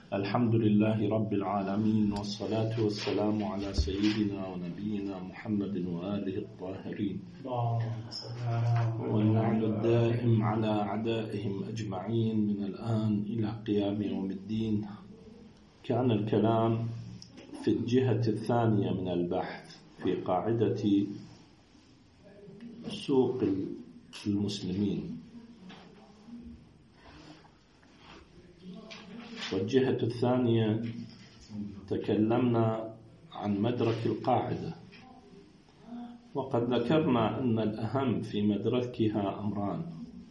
الحمد لله رب العالمين، والصلاة والسلام على سيدنا ونبينا محمد وآله الطاهرين، والنعم الدائم على أعدائهم أجمعين من الآن إلى قيام يوم الدين. كان الكلام في الجهة الثانية من البحث في قاعدة سوق المسلمين، والجهة الثانية تكلمنا عن مدرك القاعدة، وقد ذكرنا أن الأهم في مدركها أمران: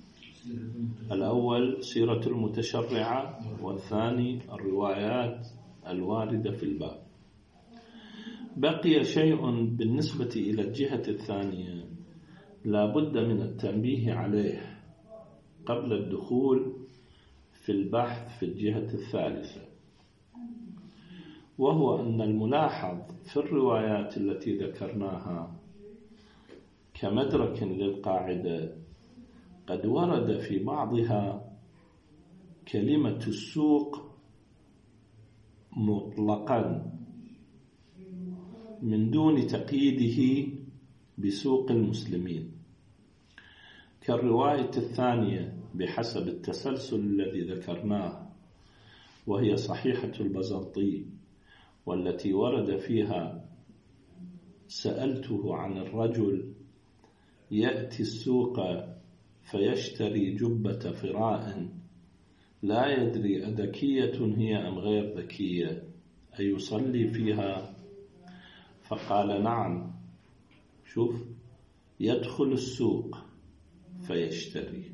الأول سيرة المتشرعة، والثاني الروايات الواردة في الباب. بقي شيء بالنسبة إلى الجهة الثانية لا بد من التنبيه عليه قبل الدخول في البحث في الجهة الثالثة، وهو أن الملاحظ في الروايات التي ذكرناها كمدرك للقاعدة قد ورد في بعضها كلمة السوق مطلقا من دون تقييده بسوق المسلمين، كالرواية الثانية بحسب التسلسل الذي ذكرناه، وهي صحيحة البزنطي، والتي ورد فيها: سألته عن الرجل يأتي السوق فيشتري جبة فراء لا يدري أذكية هي أم غير ذكية، أيصلي فيها؟ فقال: نعم. شوف، يدخل السوق فيشتري.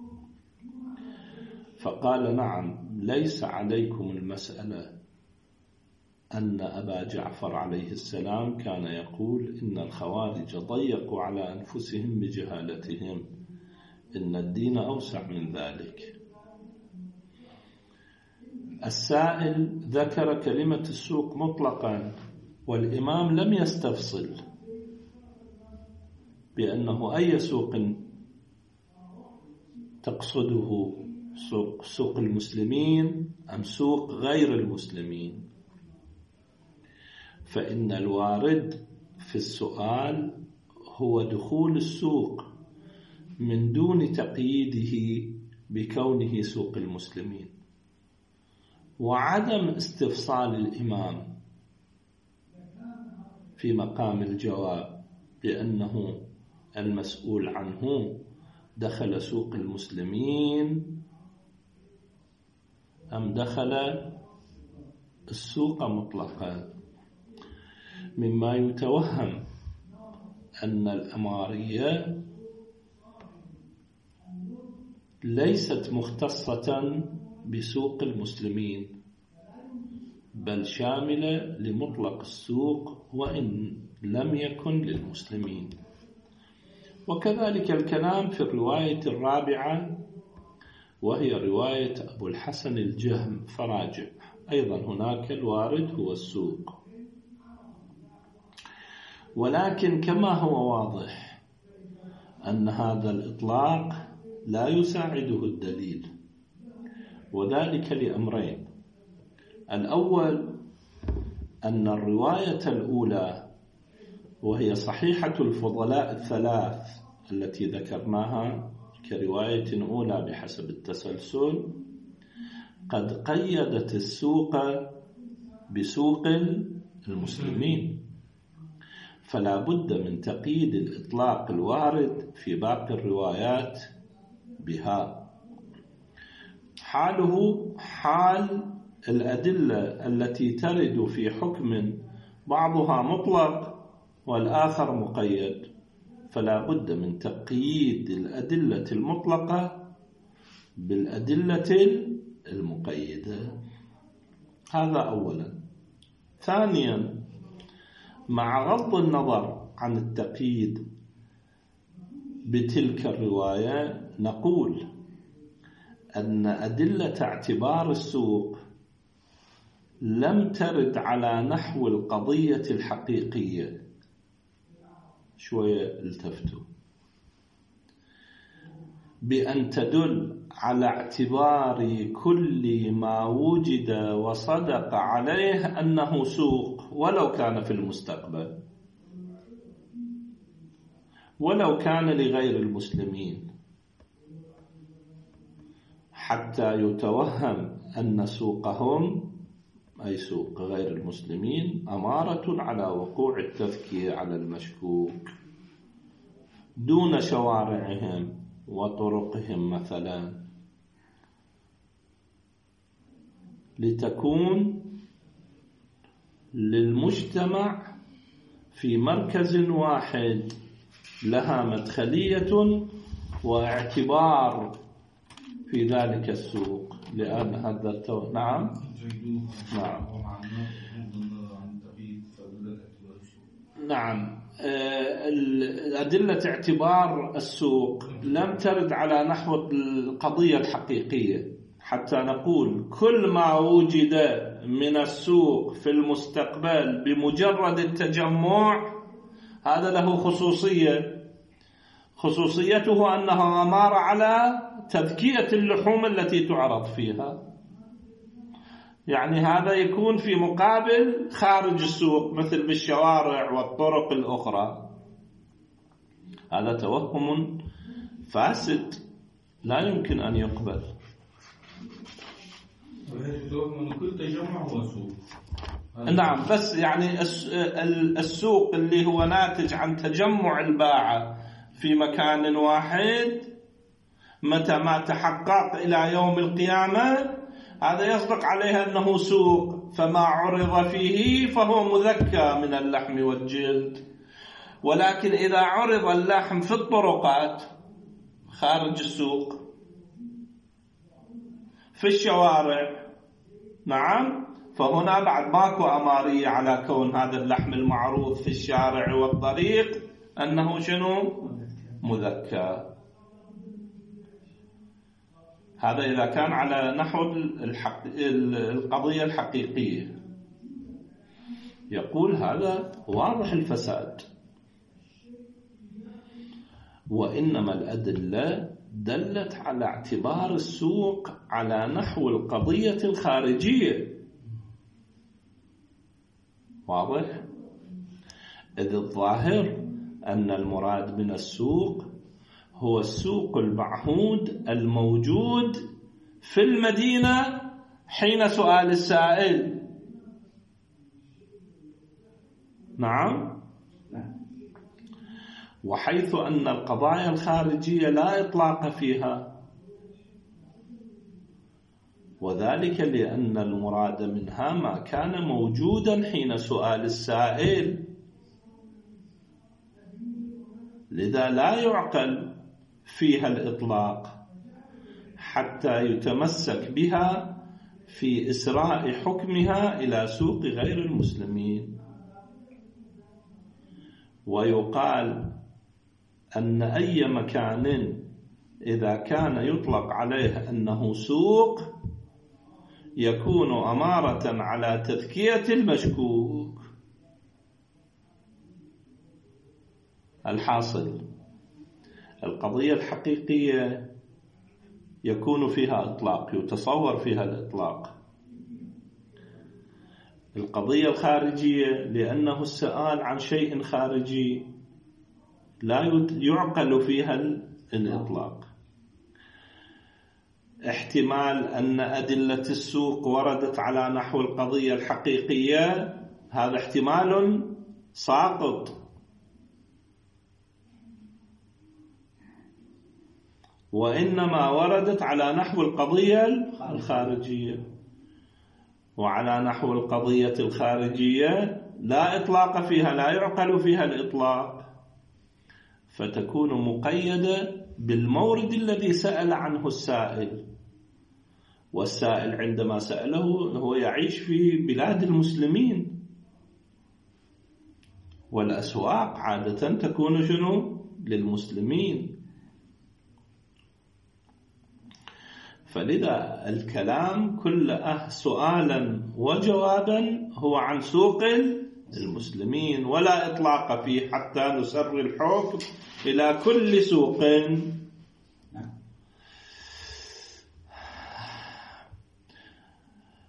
فقال: نعم، ليس عليكم المسألة أن أبا جعفر عليه السلام كان يقول إن الخوارج ضيقوا على أنفسهم بجهالتهم، إن الدين أوسع من ذلك. السائل ذكر كلمة السوق مطلقا، والإمام لم يستفصل بأنه أي سوق تقصده، سوق المسلمين أم سوق غير المسلمين، فإن الوارد في السؤال هو دخول السوق من دون تقييده بكونه سوق المسلمين، وعدم استفصال الإمام في مقام الجواب بأنه المسؤول عنه دخل سوق المسلمين أم دخل السوق مطلقا، مما يتوهم أن الأمارية ليست مختصة بسوق المسلمين، بل شاملة لمطلق السوق وإن لم يكن للمسلمين. وكذلك الكلام في الرواية الرابعة، وهي رواية أبو الحسن الجهم، فراجع أيضا هناك الوارد هو السوق، ولكن كما هو واضح أن هذا الإطلاق لا يساعده الدليل، وذلك لأمرين: الأول أن الرواية الأولى، وهي صحيحة الفضلاء الثلاث التي ذكرناها كرواية أولى بحسب التسلسل، قد قيدت السوق بسوق المسلمين، فلا بد من تقييد الإطلاق الوارد في باقي الروايات بها. حاله حال الأدلة التي ترد في حكم بعضها مطلق والآخر مقيد، فلا بد من تقييد الأدلة المطلقة بالأدلة المقيدة. هذا أولا. ثانيا، مع غض النظر عن التقييد بتلك الرواية، نقول أن أدلة اعتبار السوق لم ترد على نحو القضية الحقيقية. شوية التفتوا. بأن تدل على اعتبار كل ما وجد وصدق عليه أنه سوق، ولو كان في المستقبل، ولو كان لغير المسلمين، حتى يتوهم أن سوقهم أي سوق غير المسلمين أمارة على وقوع التذكية على المشكوك دون شوارعهم وطرقهم مثلا، لتكون للمجتمع في مركز واحد لها مدخلية واعتبار في ذلك السوق، لأن هذا نعم نعم أدلة اعتبار السوق لم ترد على نحو القضية الحقيقية حتى نقول كل ما وجد من السوق في المستقبل بمجرد التجمع هذا له خصوصيته أنه أمار على تذكية اللحوم التي تعرض فيها، يعني هذا يكون في مقابل خارج السوق مثل بالشوارع والطرق الأخرى. هذا توهم فاسد لا يمكن أن يقبل. كل تجمع هو سوق. نعم، بس يعني السوق اللي هو ناتج عن تجمع الباعة في مكان واحد متى ما تحقق إلى يوم القيامة هذا يصدق عليها أنه سوق، فما عرض فيه فهو مذكى من اللحم والجلد. ولكن إذا عرض اللحم في الطرقات خارج السوق في الشوارع نعم، فهنا بعد ماكو أمارية على كون هذا اللحم المعروض في الشارع والطريق أنه شنو؟ مذكى. هذا إذا كان على نحو القضية الحقيقية. يقول هذا واضح الفساد، وإنما الأدلة دلت على اعتبار السوق على نحو القضية الخارجية. واضح؟ إذ الظاهر أن المراد من السوق هو السوق المعهود الموجود في المدينة حين سؤال السائل. نعم، وحيث أن القضايا الخارجية لا إطلاق فيها، وذلك لأن المراد منها ما كان موجودا حين سؤال السائل، لذا لا يعقل فيها الإطلاق حتى يتمسك بها في إسراء حكمها إلى سوق غير المسلمين. ويقال أن أي مكان إذا كان يطلق عليه أنه سوق يكون أمارة على تذكية المشكوك. الحاصل القضية الحقيقية يكون فيها إطلاق، يتصور فيها الإطلاق. القضية الخارجية لأنه السؤال عن شيء خارجي لا يعقل فيها الإطلاق. احتمال أن أدلة السوق وردت على نحو القضية الحقيقية هذا احتمال ساقط، وإنما وردت على نحو القضية الخارجية، وعلى نحو القضية الخارجية لا إطلاق فيها، لا يعقل فيها الإطلاق، فتكون مقيدة بالمورد الذي سأل عنه السائل. والسائل عندما سأله هو يعيش في بلاد المسلمين، والأسواق عادة تكون شنو؟ للمسلمين. فلذا الكلام كله سؤالا وجوابا هو عن سوق المسلمين، ولا إطلاق فيه حتى نسر الحكم إلى كل سوق.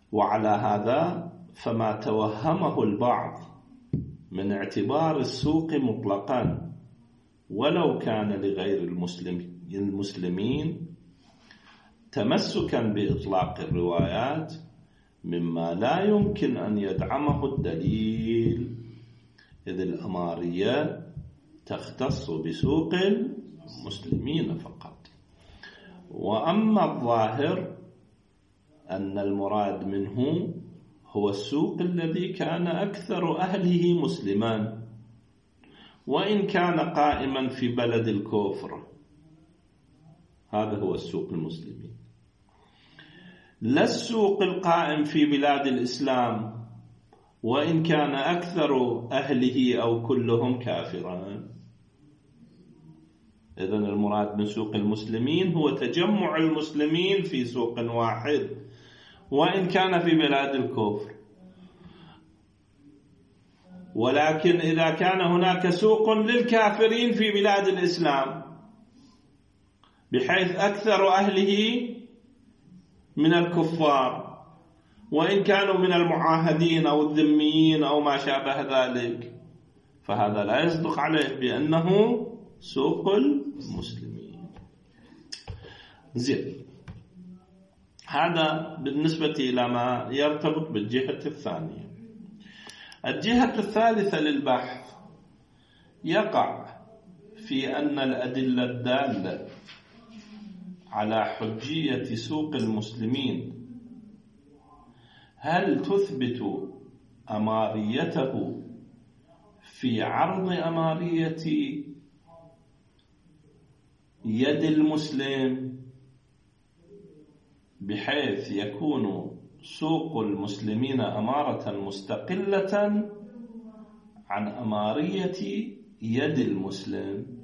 وعلى هذا فما توهمه البعض من اعتبار السوق مطلقا ولو كان لغير المسلمين تمسكا بإطلاق الروايات مما لا يمكن أن يدعمه الدليل، إذ الأمارية تختص بسوق المسلمين فقط. وأما الظاهر أن المراد منه هو السوق الذي كان أكثر أهله مسلما وإن كان قائما في بلد الكفر، هذا هو السوق المسلمين، لا السوق القائم في بلاد الإسلام وإن كان أكثر أهله أو كلهم كافرا. إذن المراد من سوق المسلمين هو تجمع المسلمين في سوق واحد وإن كان في بلاد الكفر. ولكن إذا كان هناك سوق للكافرين في بلاد الإسلام بحيث أكثر أهله من الكفار وإن كانوا من المعاهدين أو الذميين أو ما شابه ذلك، فهذا لا يصدق عليه بأنه سوق المسلمين. زين، هذا بالنسبة إلى ما يرتبط بالجهة الثانية. الجهة الثالثة للبحث يقع في أن الأدلة الدالة على حجية سوق المسلمين هل تثبت أماريته في عرض أمارية يد المسلم بحيث يكون سوق المسلمين أمارة مستقلة عن أمارية يد المسلم،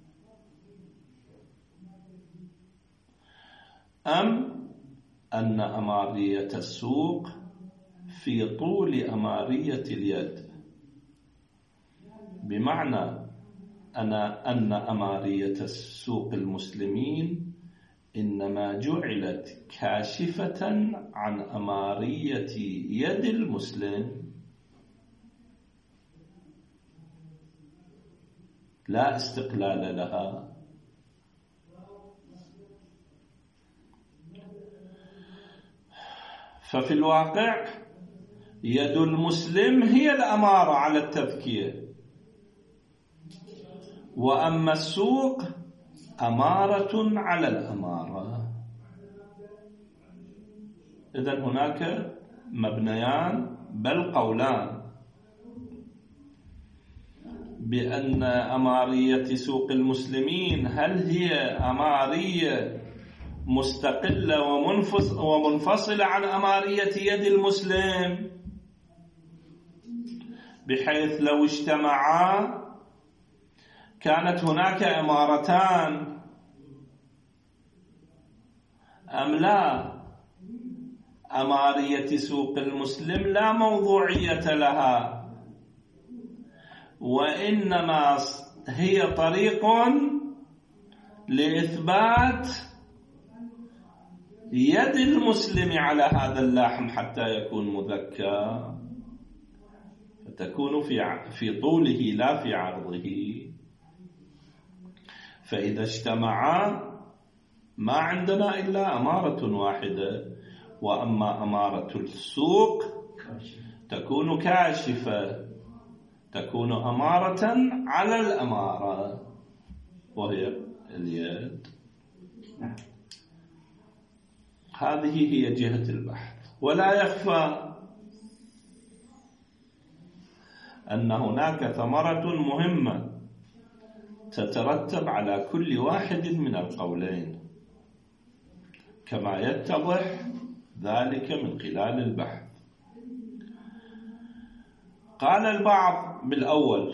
أم أن أمارية السوق في طول أمارية اليد، بمعنى أن أمارية سوق المسلمين إنما جعلت كاشفة عن أمارية يد المسلم لا استقلال لها. ففي الواقع يد المسلم هي الأمارة على التذكية، وأما السوق أمارة على الأمارة. إذن هناك مبنيان بل قولان بأن أمارية سوق المسلمين هل هي أمارية مستقلة ومنفصلة عن أمارية يد المسلم، بحيث لو اجتمعا كانت هناك أمارتان، أم لا؟ أمارية سوق المسلم لا موضوعية لها، وإنما هي طريق لإثبات يد المسلم على هذا اللحم حتى يكون مذكى، فتكون في طوله لا في عرضه. فإذا اجتمعا ما عندنا إلا أمارة واحدة، وأما أمارة السوق تكون كاشفة، تكون أمارة على الأمارة وهي اليد. هذه هي جهة البحث. ولا يخفى أن هناك ثمرة مهمة تترتب على كل واحد من القولين كما يتضح ذلك من خلال البحث. قال البعض بالأول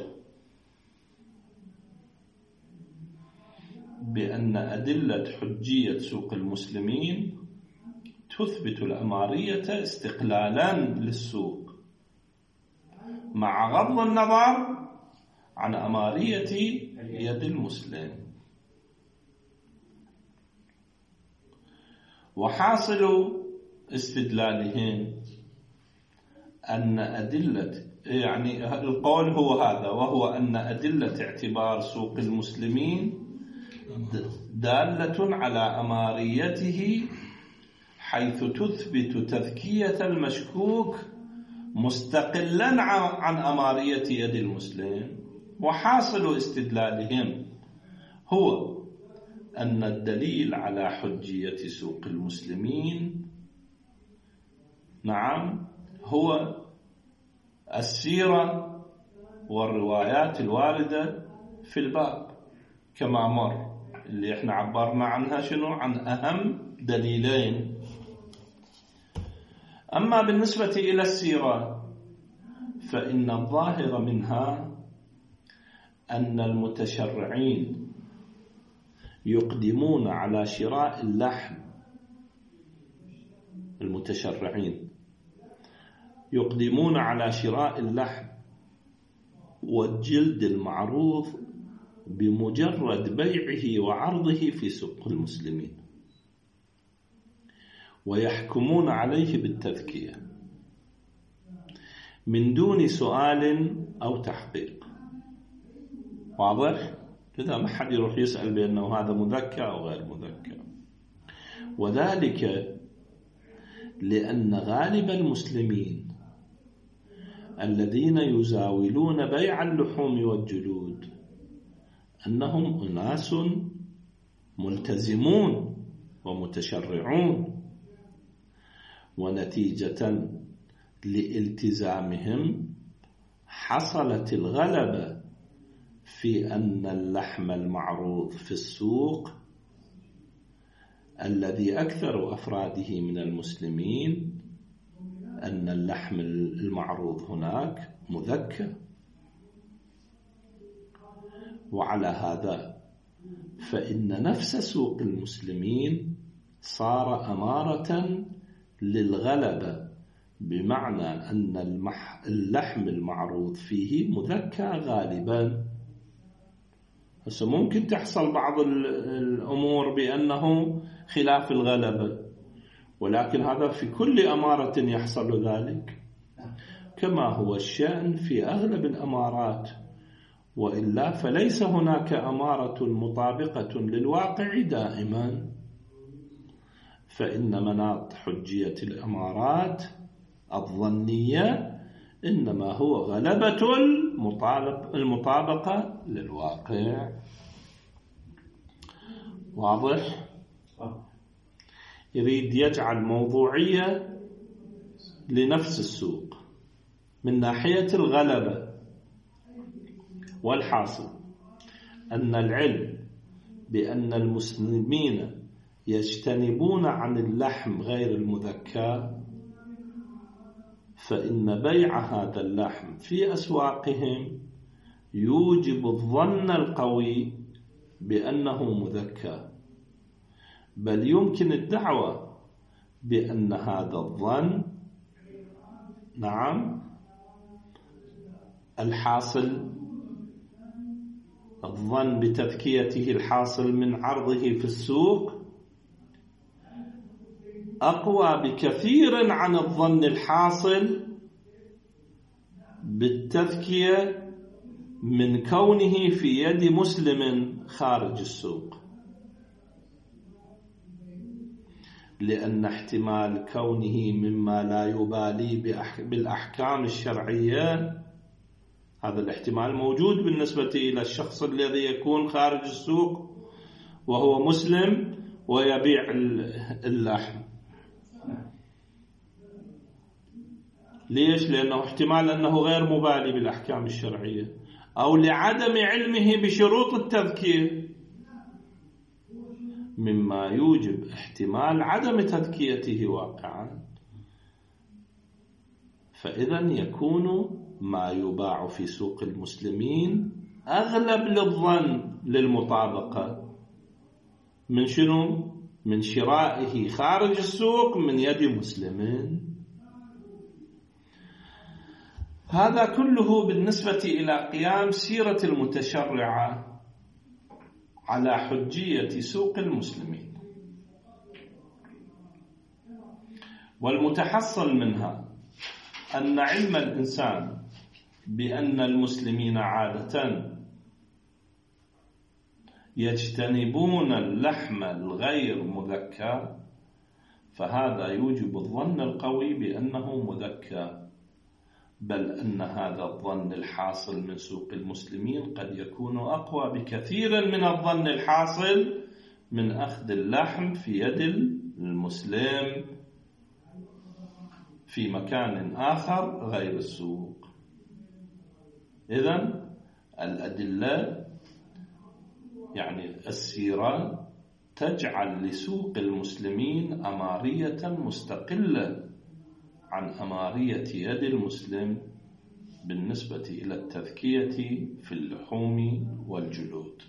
بأن أدلة حجية سوق المسلمين تثبت الأمارية استقلالا للسوق مع غض النظر عن أمارية يد المسلم. وحاصل استدلالهم أن أدلة، يعني القول هو هذا، وهو أن أدلة اعتبار سوق المسلمين دالة على أماريته، حيث تثبت تذكية المشكوك مستقلا عن أمارية يد المسلم. وحاصل استدلالهم هو أن الدليل على حجية سوق المسلمين نعم هو السيرة والروايات الواردة في الباب كما مر، اللي احنا عبرنا عنها شنو؟ عن أهم دليلين. أما بالنسبة إلى السيرة فإن الظاهر منها أن المتشرعين يقدمون على شراء اللحم، المتشرعين يقدمون على شراء اللحم والجلد المعروض بمجرد بيعه وعرضه في سوق المسلمين، ويحكمون عليه بالتذكية من دون سؤال أو تحقيق. واضح؟ لذا ما حد يروح يسأل بأنه هذا مذكى أو غير مذكى. وذلك لأن غالب المسلمين الذين يزاولون بيع اللحوم والجلود أنهم أناس ملتزمون ومتشرعون، ونتيجة لالتزامهم حصلت الغلبة في أن اللحم المعروض في السوق الذي أكثر أفراده من المسلمين أن اللحم المعروض هناك مذكى. وعلى هذا فإن نفس سوق المسلمين صار أمارة للغلبة، بمعنى أن اللحم المعروض فيه مذكى غالبا. بس ممكن تحصل بعض الأمور بأنه خلاف الغلبة، ولكن هذا في كل أمارة يحصل ذلك، كما هو الشأن في أغلب الأمارات. وإلا فليس هناك أمارة مطابقة للواقع دائما، فإن مناط حجية الأمارات الظنية إنما هو غلبة المطابقة للواقع. واضح؟ يريد يجعل موضوعية لنفس السوق من ناحية الغلبة. والحاصل أن العلم بأن المسلمين يجتنبون عن اللحم غير المذكى، فإن بيع هذا اللحم في أسواقهم يوجب الظن القوي بأنه مذكى، بل يمكن الدعوة بأن هذا الظن نعم الحاصل، الظن بتذكيته الحاصل من عرضه في السوق أقوى بكثير عن الظن الحاصل بالتذكية من كونه في يد مسلم خارج السوق، لأن احتمال كونه مما لا يبالي بالأحكام الشرعية، هذا الاحتمال موجود بالنسبة إلى الشخص الذي يكون خارج السوق وهو مسلم ويبيع اللحم. ليش؟ لأنه احتمال أنه غير مبالي بالأحكام الشرعية، أو لعدم علمه بشروط التذكية، مما يوجب احتمال عدم تذكيته واقعا. فإذا يكون ما يباع في سوق المسلمين أغلب للظن للمطابقة من شنو؟ من شرائه خارج السوق من يد مسلمين. هذا كله بالنسبة إلى قيام سيرة المتشرعة على حجية سوق المسلمين. والمتحصل منها أن علم الإنسان بأن المسلمين عادة يجتنبون اللحم الغير مذكى، فهذا يوجب الظن القوي بأنه مذكى، بل أن هذا الظن الحاصل من سوق المسلمين قد يكون أقوى بكثير من الظن الحاصل من أخذ اللحم في يد المسلم في مكان آخر غير السوق. إذن الأدلة يعني السيرة تجعل لسوق المسلمين أمارية مستقلة عن أمارية يد المسلم بالنسبة إلى التذكية في اللحوم والجلود.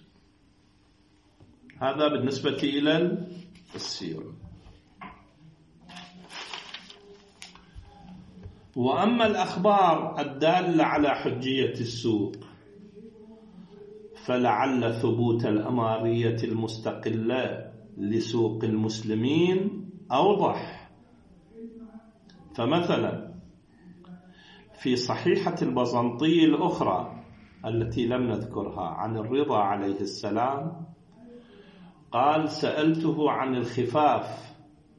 هذا بالنسبة إلى السيرة. وأما الأخبار الدالة على حجية السوق فلعل ثبوت الأمارية المستقلة لسوق المسلمين أوضح. فمثلا في صحيحة البزنطي الأخرى التي لم نذكرها عن الرضا عليه السلام قال: سألته عن الخفاف،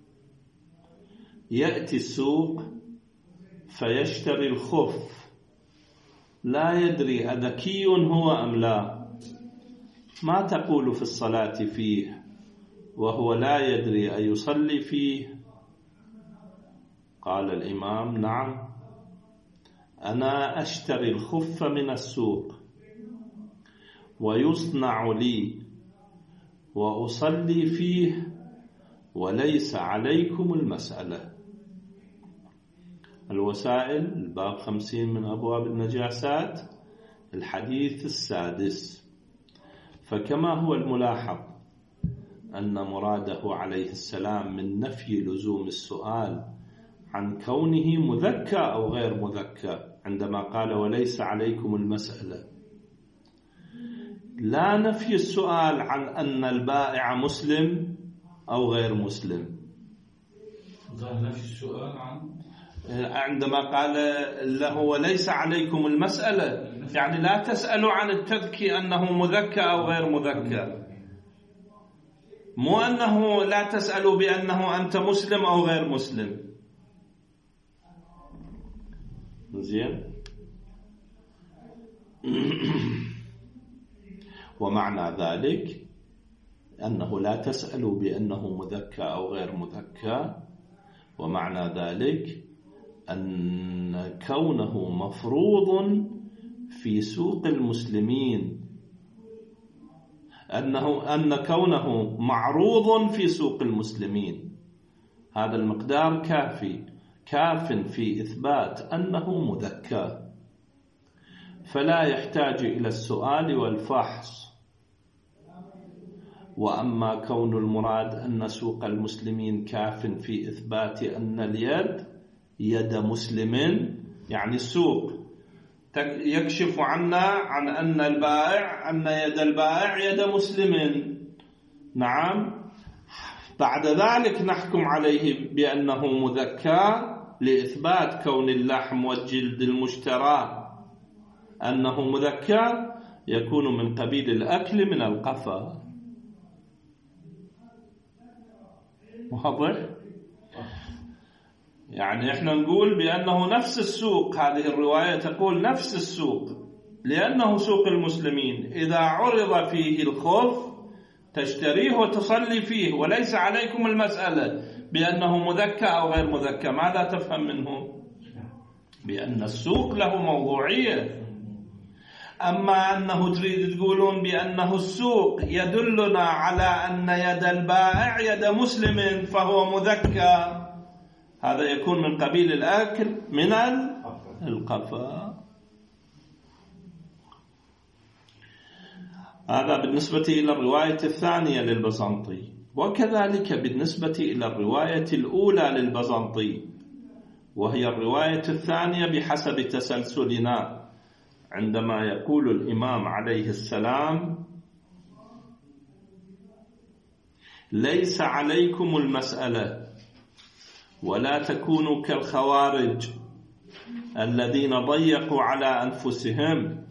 يأتي السوق فيشتري الخف لا يدري أذكي هو أم لا، ما تقول في الصلاة فيه وهو لا يدري أيصلي فيه؟ قال الإمام: نعم، أنا أشتري الخف من السوق ويصنع لي وأصلي فيه وليس عليكم المسألة. الوسائل الباب 50 من أبواب النجاسات الحديث السادس. فكما هو الملاحظ أن مراده عليه السلام من نفي لزوم السؤال عن كونه مذكى أو غير مذكى عندما قال وليس عليكم المسألة، لا نفي السؤال عن أن البائع مسلم أو غير مسلم. نفي السؤال عندما قال له وليس عليكم المسألة يعني لا تسألوا عن التذكي أنه مذكى أو غير مذكى، مو أنه لا تسألوا بأنه أنت مسلم أو غير مسلم. زين. ومعنى ذلك أنه لا تسألوا بأنه مذكى أو غير مذكى، ومعنى ذلك أن كونه مفروض في سوق المسلمين، أن كونه معروض في سوق المسلمين، هذا المقدار كاف في إثبات أنه مذكى، فلا يحتاج إلى السؤال والفحص. وأما كون المراد أن سوق المسلمين كاف في إثبات أن اليد يد مسلم، يعني السوق يكشف عنا عن أن البائع أن يد البائع يد مسلم، نعم، بعد ذلك نحكم عليه بأنه مذكى لإثبات كون اللحم والجلد المشترى أنه مذكى، يكون من قبيل الأكل من القفا. واضح؟ يعني احنا نقول بأنه نفس السوق، هذه الرواية تقول نفس السوق لأنه سوق المسلمين، إذا عرض فيه الخف تشتريه وتصلي فيه وليس عليكم المسألة بأنه مذكى أو غير مذكى. ماذا تفهم منه؟ بأن السوق له موضوعية. أما أنه تريد تقولون بأنه السوق يدلنا على أن يد البائع يد مسلم فهو مذكى، هذا يكون من قبيل الأكل من القفا. هذا بالنسبة إلى الرواية الثانية للبزنطي. وكذلك بالنسبة إلى الرواية الأولى للبزنطي، وهي الرواية الثانية بحسب تسلسلنا، عندما يقول الإمام عليه السلام ليس عليكم المسألة، ولا تكونوا كالخوارج الذين ضيقوا على أنفسهم،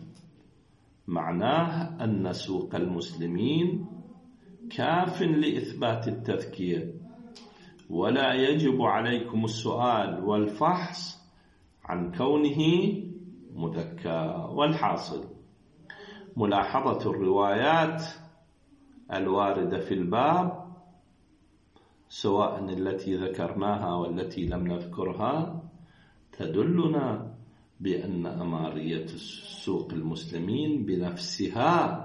معناه أن سوق المسلمين كاف لإثبات التذكير، ولا يجب عليكم السؤال والفحص عن كونه مذكى. والحاصل ملاحظة الروايات الواردة في الباب سواء التي ذكرناها والتي لم نذكرها تدلنا بأن أمارية سوق المسلمين بنفسها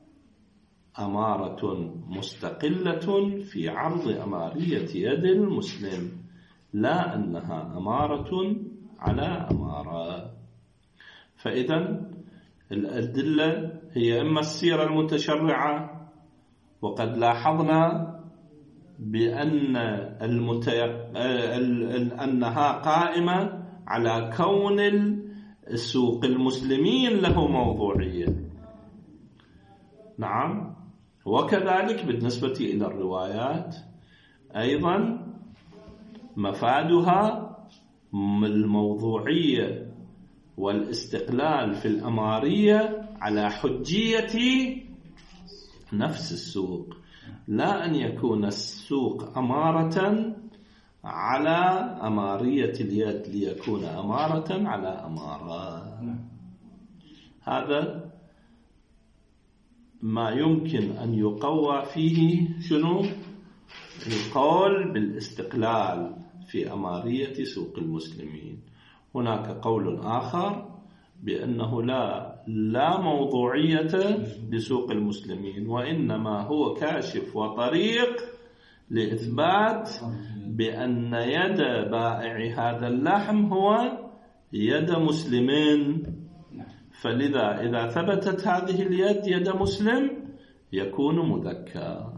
أمارة مستقلة في عرض أمارية يد المسلم، لا أنها أمارة على أمارة. فإذا الأدلة هي إما السيرة المتشرعة، وقد لاحظنا بأن أنها قائمة على كون سوق المسلمين له موضوعية. نعم، وكذلك بالنسبة إلى الروايات أيضا مفادها الموضوعية والاستقلال في الأمارية على حجية نفس السوق، لا أن يكون السوق أمارة على أمارية اليد ليكون أمارة على أمارة. هذا ما يمكن أن يقوى فيه شنو؟ القول بالاستقلال في أمارية سوق المسلمين. هناك قول آخر بأنه لا موضوعية لسوق المسلمين، وإنما هو كاشف وطريق لإثبات بأن يد بائع هذا اللحم هو يد مسلمين، فلذا إذا ثبتت هذه اليد يد مسلم يكون مذكى.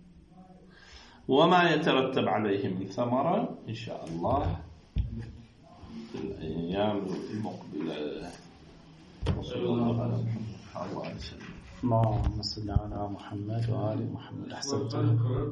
وما يترتب عليه من ثمرة إن شاء الله في الأيام المقبلة. وصلى الله على محمد وعلى آله وسلم. اللهم صل على محمد وآل محمد. أحسنت.